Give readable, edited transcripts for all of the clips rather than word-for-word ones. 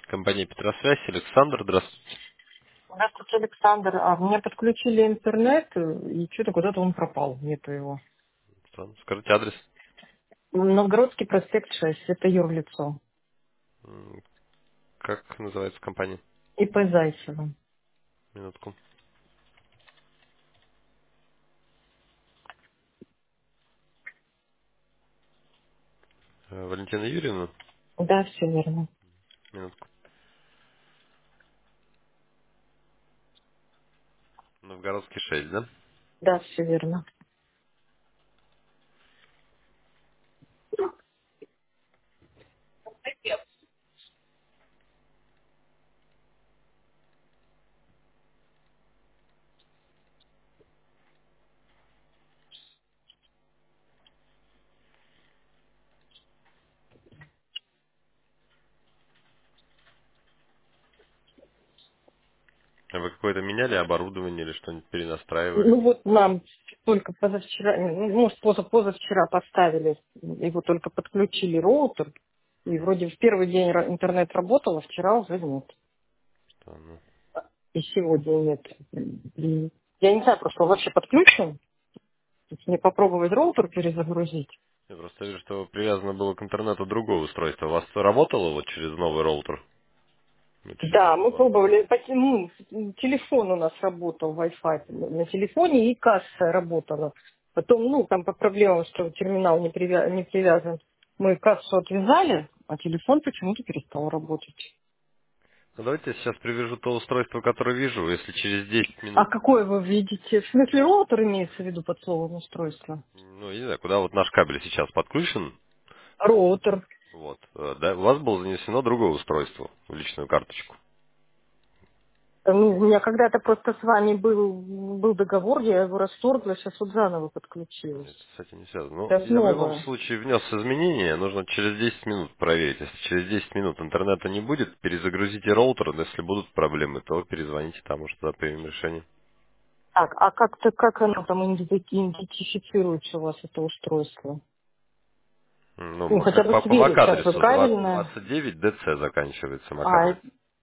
Компания Петросвязь, Александр, здравствуйте. Здравствуйте, Александр. Мне подключили интернет, и что-то куда-то он пропал, нету его. Странно. Скажите адрес. Новгородский проспект 6, это юрлицо. М, Как называется компания? ИП Зайцева. Минутку. Валентина Юрьевна? Да, все верно. Минутку. Новгородский 6, да? Да, все верно. А вы какое-то меняли оборудование или что-нибудь перенастраивали? Ну вот нам только позавчера, ну, может, позавчера поставили, его только подключили роутер, и Мгм. вроде в первый день интернет работал, а вчера уже нет. Странно. И сегодня нет. И я не знаю, просто он вообще подключен. То есть мне попробовать роутер перезагрузить. Я просто вижу, что привязано было к интернету другое устройство. У вас работало вот через новый роутер? Ну, через Да, новое мы оборудование? пробовали, телефон у нас работал, Wi-Fi на телефоне, и касса работала. Потом, там по проблемам, что терминал не привязан, мы кассу отвязали, а телефон почему-то перестал работать. Ну, давайте я сейчас привяжу то устройство, которое вижу. Если через 10 А минут, какое вы видите? В смысле, роутер имеется в виду под словом устройство? ну, я не знаю, куда вот наш кабель сейчас подключен, Роутер. вот, да, у вас было занесено другое устройство в личную карточку. У меня когда-то просто с вами был договор, я его расторгла, сейчас вот заново подключилась. Нет, с этим не связано. Ну, Сейчас я в любом новое. случае внес изменения, нужно через 10 минут проверить. Если через 10 минут интернета не будет, перезагрузите роутер, но если будут проблемы, то перезвоните, там уже тогда примем решение. Так, а как оно там идентифицируется у вас, это устройство? Ну, Хотя как бы по сверить, как бы MAC-адресу правильно. 29 DC заканчивается А, MAC-адрес.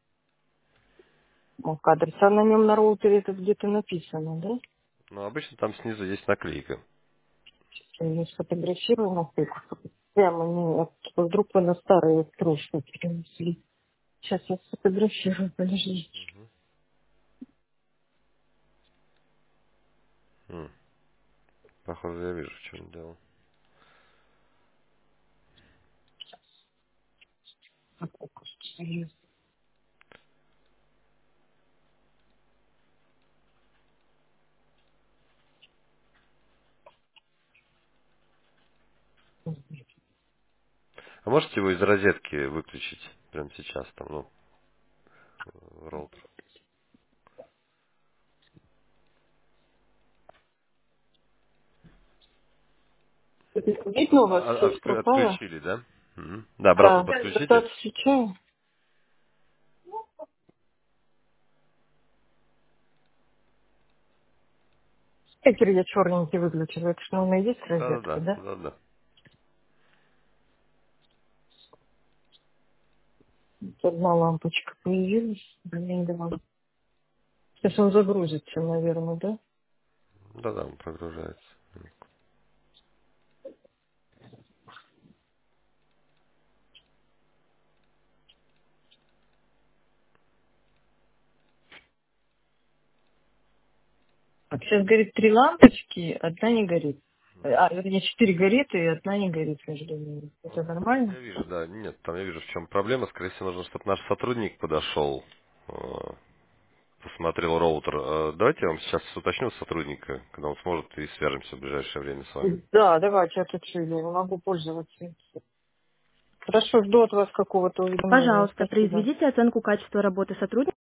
кадр, а на нем на роутере это где-то написано, да? Но обычно там снизу есть наклейка. Я не сфотографирую на фейку. Прямо не, вдруг вы на старые строчки перенесли. Сейчас я сфотографирую, подождите. М, Похоже, я вижу, что он делал. А можете его из розетки выключить прямо сейчас, там, ну, роутер? Видно у вас связь пропала? Отключили, да? Мгм. Да, обратно Да. Это подключите. отключаю. Стикер я черненький выключила. Это что, у меня есть розетка, Да-да-да, да? да-да. Вот одна лампочка появилась. Блин, да. Сейчас он загрузится, наверное, да? Да-да, он прогружается. Так, сейчас горит 3 лампочки, одна не горит. Вернее, 4 горит, и одна не горит между ними. Это нормально? Я вижу, да, нет, там я вижу, в чем проблема. Скорее всего, нужно, чтобы наш сотрудник подошел, посмотрел роутер. Давайте я вам сейчас уточню сотрудника, когда он сможет, и свяжемся в ближайшее время с вами. Да, давайте, я тут я могу пользоваться. Хорошо, жду от вас какого-то уведомления. Пожалуйста, Спасибо. произведите оценку качества работы сотрудника.